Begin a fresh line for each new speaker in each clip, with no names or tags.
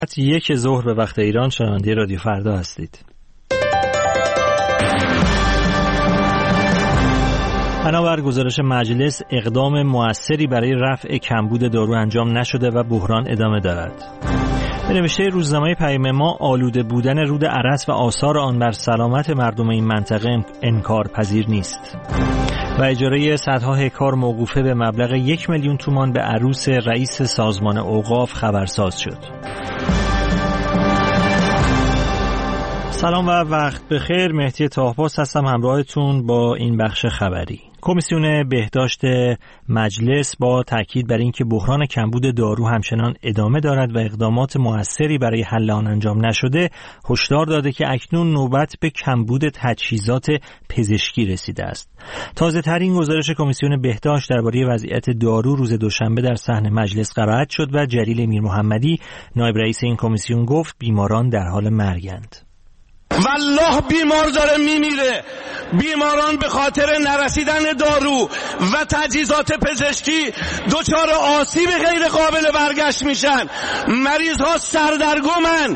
یک ظهر به وقت ایران شنونده رادیو فردا هستید. بنابر گزارش مجلس اقدام مؤثری برای رفع کمبود دارو انجام نشده و بحران ادامه دارد. به نوشته روزنامه پیام ما، آلوده بودن رود ارس و آثار آن بر سلامت مردم این منطقه انکارپذیر نیست. و اجاره صدها هکتار موقوفه به مبلغ 1 میلیون تومان به عروس رئیس سازمان اوقاف خبرساز شد. سلام و وقت بخیر. مهدی طاهباز هستم همراهتون با این بخش خبری. کمیسیون بهداشت مجلس با تاکید بر اینکه بحران کمبود دارو همچنان ادامه دارد و اقدامات موثری برای حل آن انجام نشده، هشدار داده که اکنون نوبت به کمبود تجهیزات پزشکی رسیده است. تازه ترین گزارش کمیسیون بهداشت درباره وضعیت دارو روز دوشنبه در صحن مجلس قرائت شد و جلیل میرمحمدی، نایب رئیس این کمیسیون، گفت بیماران در حال مرگند.
والله بیمار داره میمیره. بیماران به خاطر نرسیدن دارو و تجهیزات پزشکی دچار آسیب غیر قابل برگشت میشن. مریض ها سردرگمن.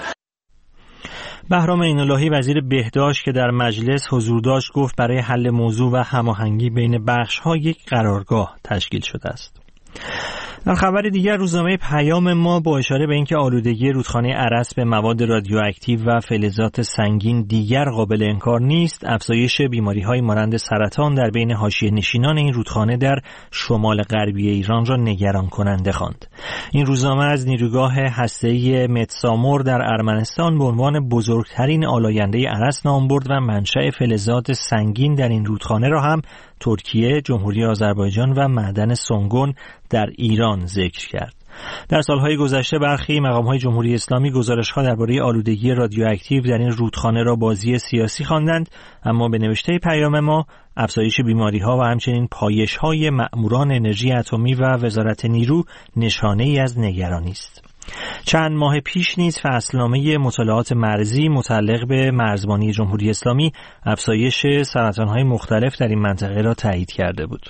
بهرام عین‌اللهی وزیر بهداشت که در مجلس حضور داشت گفت برای حل موضوع و هماهنگی بین بخش‌ها یک قرارگاه تشکیل شده است. در خبر دیگر، روزنامه پیام ما با اشاره به اینکه آلودگی رودخانه ارس به مواد رادیواکتیو و فلزات سنگین دیگر قابل انکار نیست، افزایش بیماری‌های مانند سرطان در بین حاشیه‌نشینان این رودخانه در شمال غربی ایران را نگران کننده خواند. این روزنامه از نیروگاه هسته‌ای متسامور در ارمنستان به عنوان بزرگترین آلاینده ارس نام برد و منشأ فلزات سنگین در این رودخانه را هم ترکیه، جمهوری آذربایجان و معدن سنگون در ایران ذکر کرد. در سالهای گذشته برخی مقام‌های جمهوری اسلامی گزارش‌ها درباره آلودگی رادیواکتیو در این رودخانه را بازی سیاسی خواندند، اما به نوشته پیام ما، افزایش بیماری‌ها و همچنین پایش‌های مأموران انرژی اتمی و وزارت نیرو نشانه‌ای از نگرانی است. چند ماه پیش نیز فصلنامه مطالعات مرزی متعلق به مرزبانی جمهوری اسلامی افزایش سرطان‌های مختلف در این منطقه را تایید کرده بود.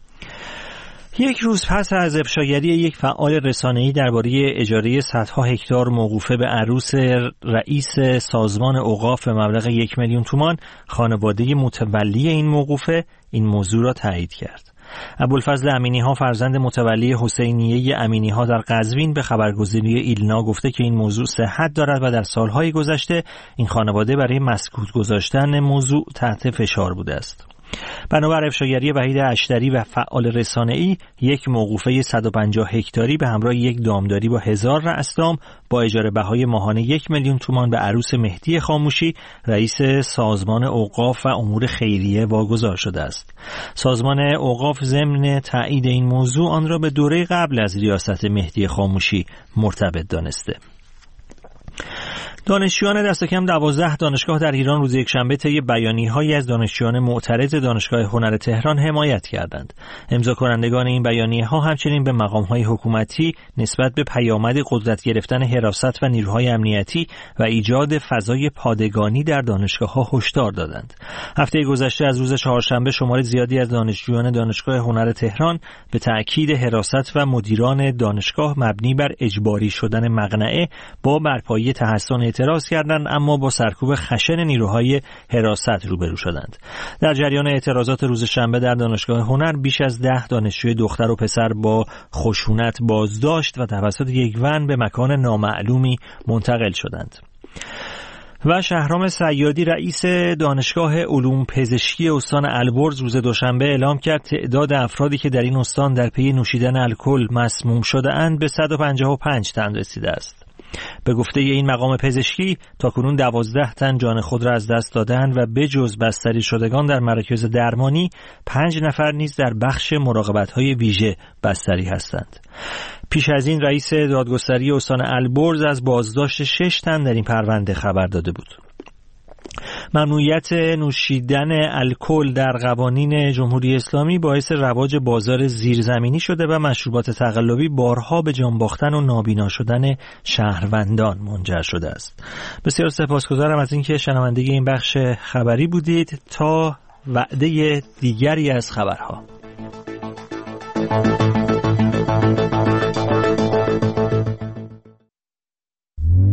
یک روز پس از افشاگری یک فعال رسانه‌ای درباره اجاره صدها هکتار موقوفه به عروس رئیس سازمان اوقاف به مبلغ 1 میلیون تومان، خانواده متولی این موقوفه این موضوع را تایید کرد. ابوالفضل امینی‌ها، فرزند متولی حسینیه امینی‌ها در قزوین، به خبرگزاری ایلنا گفته که این موضوع صحت دارد و در سالهای گذشته این خانواده برای مسکوت گذاشتن موضوع تحت فشار بوده است. بنابر افشاگری وحید اشتری و فعال رسانه‌ای، یک موقوفه 150 هکتاری به همراه یک دامداری با 1000 رأس دام با اجاره بهای ماهانه 1 میلیون تومان به عروس مهدی خاموشی، رئیس سازمان اوقاف و امور خیریه واگذار شده است. سازمان اوقاف ضمن تایید این موضوع آن را به دوره قبل از ریاست مهدی خاموشی مرتبط دانسته. دانشجویان دست کم 12 دانشگاه در ایران روز یکشنبه طی بیانیه‌هایی از دانشجویان معترض دانشگاه هنر تهران حمایت کردند. امضا کنندگان این بیانیه‌ها همچنین به مقام‌های حکومتی نسبت به پیامد قدرت گرفتن حراست و نیروهای امنیتی و ایجاد فضای پادگانی در دانشگاه‌ها هشدار دادند. هفته گذشته از روز چهارشنبه شمار زیادی از دانشجویان دانشگاه هنر تهران به تأکید حراست و مدیران دانشگاه مبنی بر اجباری شدن مقنعه با برپایی تحصن اعتراض کردند، اما با سرکوب خشن نیروهای حراست روبرو شدند. در جریان اعتراضات روز شنبه در دانشگاه هنر بیش از 10 دانشجوی دختر و پسر با خشونت بازداشت و توسط یک ون به مکان نامعلومی منتقل شدند. و شهرام صیادی، رئیس دانشگاه علوم پزشکی استان البرز، روز دوشنبه اعلام کرد تعداد افرادی که در این استان در پی نوشیدن الکل مسموم شده اند به 155 تن رسیده است. به گفته این مقام پزشکی تاکنون 12 تن جان خود را از دست دادند و بجز بستری شدگان در مراکز درمانی 5 نفر نیز در بخش مراقبت‌های ویژه بستری هستند. پیش از این رئیس دادگستری استان البرز از بازداشت 6 تن در این پرونده خبر داده بود. ممنوعیت نوشیدن الکل در قوانین جمهوری اسلامی باعث رواج بازار زیرزمینی شده و مشروبات تقلبی بارها به جان باختن و نابینا شدن شهروندان منجر شده است. بسیار سپاسگزارم از اینکه شنونده این بخش خبری بودید. تا وعده دیگری از خبرها.